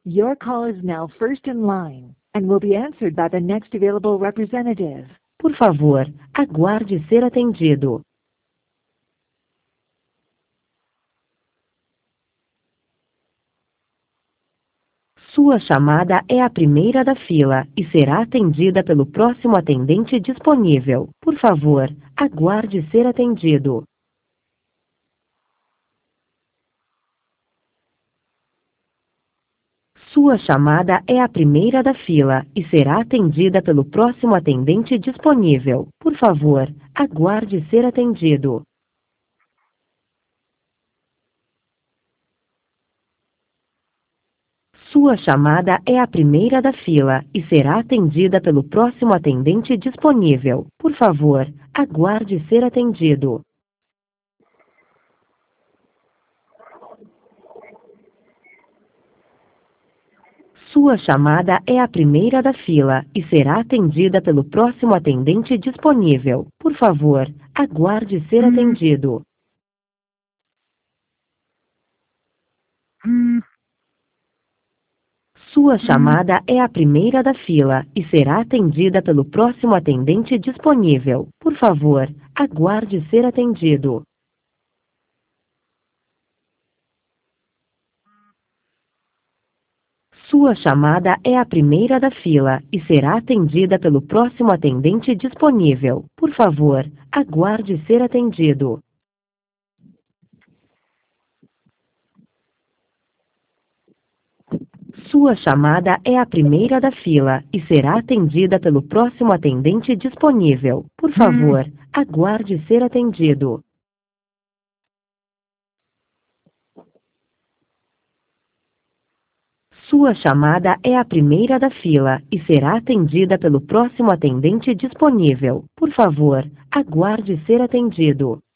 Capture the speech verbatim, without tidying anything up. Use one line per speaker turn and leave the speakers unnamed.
Your call is now first in line and will be answered by the next available representative.
Por favor, aguarde ser atendido. Sua chamada é a primeira da fila e será atendida pelo próximo atendente disponível. Por favor, aguarde ser atendido. Sua chamada é a primeira da fila e será atendida pelo próximo atendente disponível. Por favor, aguarde ser atendido. Sua chamada é a primeira da fila e será atendida pelo próximo atendente disponível. Por favor, aguarde ser atendido. Sua chamada é a primeira da fila e será atendida pelo próximo atendente disponível. Por favor, aguarde ser atendido. Sua chamada é a primeira da fila e será atendida pelo próximo atendente disponível. Por favor, aguarde ser atendido. Sua chamada é a primeira da fila e será atendida pelo próximo atendente disponível. Por favor, aguarde ser atendido. Sua chamada é a primeira da fila e será atendida pelo próximo atendente disponível. Por favor, aguarde ser atendido. Sua chamada é a primeira da fila e será atendida pelo próximo atendente disponível. Por favor, aguarde ser atendido.